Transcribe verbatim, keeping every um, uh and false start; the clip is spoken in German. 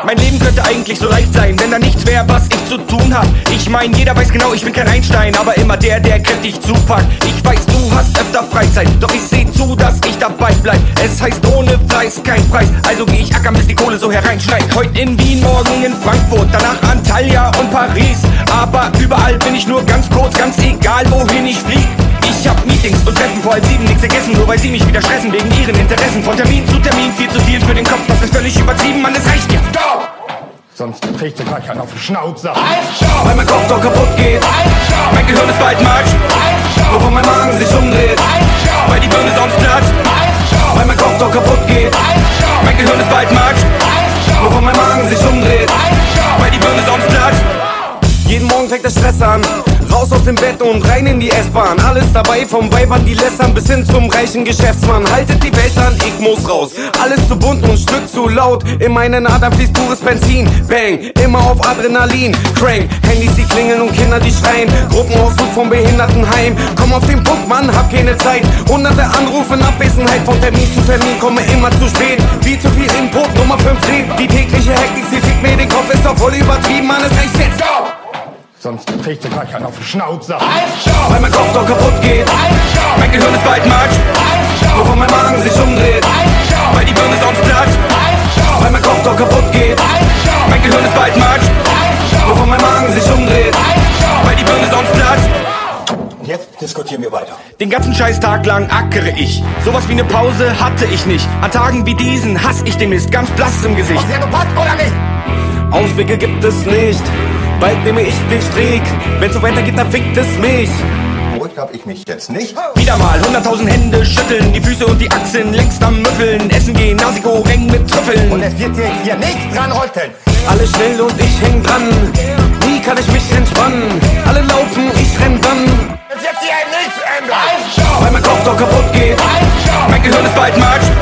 Mein Leben könnte eigentlich so leicht sein, wenn da nichts wäre, was ich zu tun hab. Ich mein, jeder weiß genau, ich bin kein Einstein, aber immer der, der kräftig zupackt. Ich weiß, du hast öfter Freizeit, doch ich seh zu, dass ich dabei bleib. Es heißt, ohne Fleiß kein Preis, also geh ich ackern, bis die Kohle so hereinschneit. Heute in Wien, morgen in Frankfurt, danach Antalya und Paris. Aber überall bin ich nur ganz kurz, ganz egal, wohin ich flieg. Ich hab Meetings und Treffen vor halb sieben, nichts vergessen, nur weil sie mich wieder stressen wegen ihren Interessen. Von Termin zu Termin, viel zu viel für den Kopf, das ist völlig übertrieben, Mann, es reicht jetzt. Stop! Sonst kriegst du gleich einen auf den Schnauzer. Halt, weil mein Kopf doch kaputt geht, halt, mein Gehirn ist bald matsch, halt, wovon mein Magen sich umdreht, halt, weil die Birne sonst platzt. Halt, weil mein Kopf doch kaputt geht, halt, mein Gehirn ist bald matsch, halt, wovon mein Magen sich umdreht, halt, weil die Birne sonst platzt. Jeden Morgen fängt der Stress an, raus aus dem Bett und rein in die S-Bahn. Alles dabei, vom Weibern, die lässern bis hin zum reichen Geschäftsmann. Haltet die Welt an, ich muss raus. Alles zu bunt und ein Stück zu laut. In meinen Adern fließt pures Benzin. Bang, immer auf Adrenalin. Crank, Handys die klingeln und Kinder die schreien. Gruppenausflug vom Behindertenheim. Komm auf den Punkt, Mann, hab keine Zeit. Hunderte Anrufe in Abwesenheit. Von Termin zu Termin komme immer zu spät. Viel zu viel Input, Nummer fünf lebt. Die tägliche Hektik, sie fickt mir den Kopf, ist doch voll übertrieben, Mann, es reicht jetzt. Stop! Sonst kriegst du gleich einen auf den Schnauzer. Halt, weil mein Kopf doch kaputt geht, halt, mein Gehirn ist bald matsch, halt, wovon mein Magen sich umdreht, halt, weil die Birne sonst platzt. Halt, weil mein Kopf doch kaputt geht, halt, mein Gehirn ist bald matsch, halt, wovon mein Magen sich umdreht, halt, weil die Birne sonst platzt. Und jetzt diskutieren wir weiter. Den ganzen scheiß Tag lang ackere ich. Sowas wie eine Pause hatte ich nicht. An Tagen wie diesen hasse ich den Mist, ganz blass im Gesicht. Ob der gepackt oder nicht? Auswege gibt es nicht. Bald nehme ich den Strick. Wenn's so weitergeht, dann fickt es mich. Beruhigt hab ich mich jetzt nicht. Wieder mal hunderttausend Hände schütteln, die Füße und die Achseln längst am Müffeln. Essen gehen, Nasi-Goreng mit Trüffeln. Und es wird dir hier nicht dran rütteln. Alle schnell und ich häng dran. Nie kann ich mich entspannen. Alle laufen, ich renn dann. Es wird sich hier nichts ändern. Weil mein Kopf doch kaputt geht, mein Gehirn ist bald matsch,